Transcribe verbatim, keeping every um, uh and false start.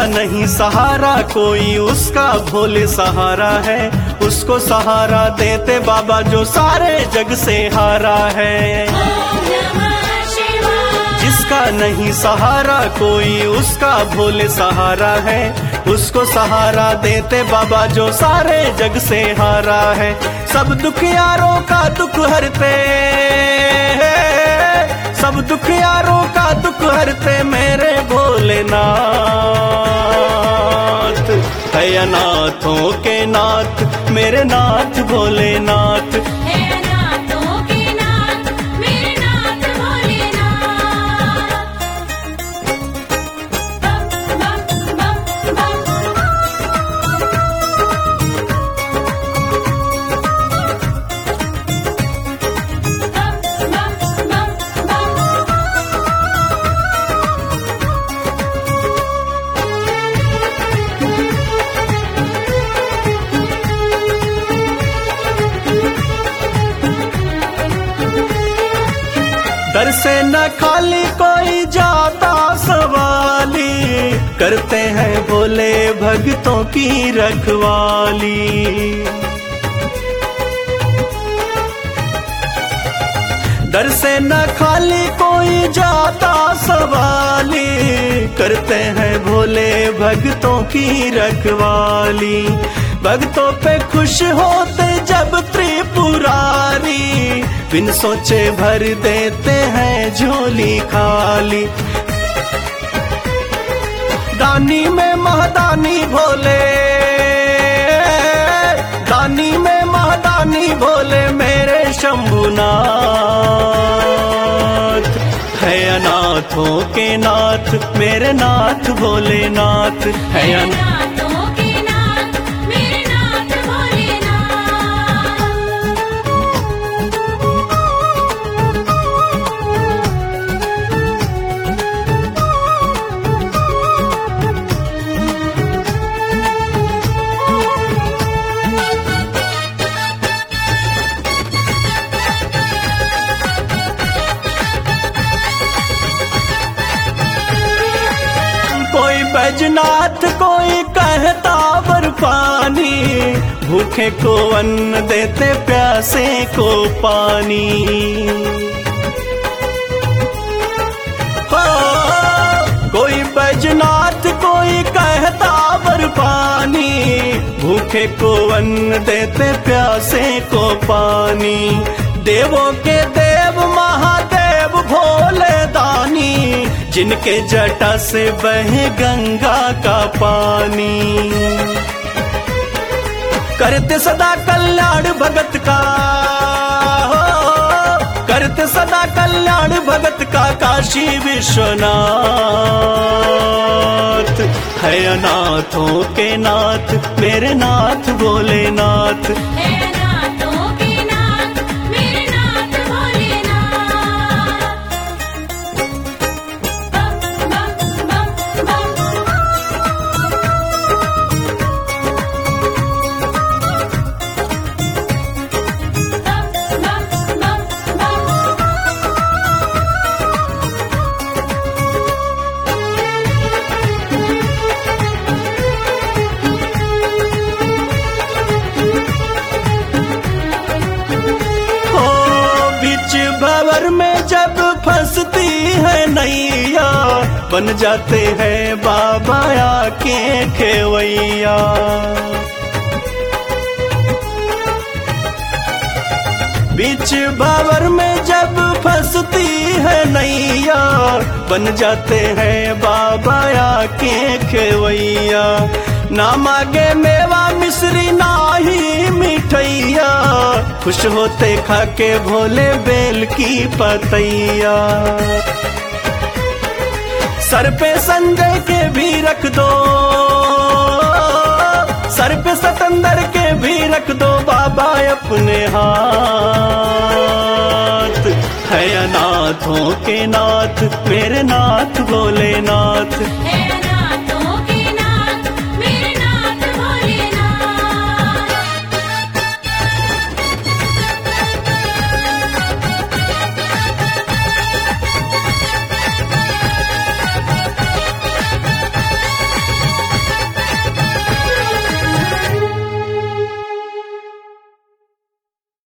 नहीं सहारा कोई उसका भोले सहारा है, उसको सहारा देते बाबा जो सारे जग से हारा है। जिसका नहीं सहारा कोई उसका भोले सहारा है, उसको सहारा देते बाबा जो सारे जग से हारा है। सब दुख यारों का दुख हरते, सब दुख यारों का दुख हरते मेरे भोलेनाथ। है अनाथों के नाथ मेरे नाथ भोलेनाथ। दर से न खाली कोई जाता सवाली, करते हैं भोले भक्तों की रखवाली। दर से न खाली कोई जाता सवाली, करते हैं भोले भक्तों की रखवाली। भक्तों पे खुश होते जब त्रिपुरारी, बिन सोचे भर देते हैं झोली खाली। दानी में महादानी भोले, दानी में महादानी भोले मेरे शंभुनाथ। है अनाथों के नाथ मेरे नाथ भोलेनाथ। है अनाथ बैजनाथ कोई कहता वर पानी, भूखे को अन्न देते प्यासे को पानी। हो कोई बैजनाथ कोई कहता वर पानी, भूखे को अन्न देते प्यासे को पानी। देवों के देव महादेव भोले दानी, जिनके जटा से बहे गंगा का पानी। करते सदा कल्याण भगत का, करते सदा कल्याण भगत का काशी विश्वनाथ। है अनाथों के नाथ मेरे नाथ भोलेनाथ। भंवर में जब फंसती है नैया, बन जाते हैं बाबा आके खेवैया। बीच भंवर में जब फंसती है नैया, बन जाते हैं बाबा आके खेवैया। ना मांगे मेवा मिश्री ना ही मिठैया, खुश होते खाके भोले बेल की पतैया। सर पे संजय के भी रख दो, सर पे सतंदर के भी रख दो बाबा अपने हाथ। है अनाथों के नाथ मेरे नाथ भोलेनाथ।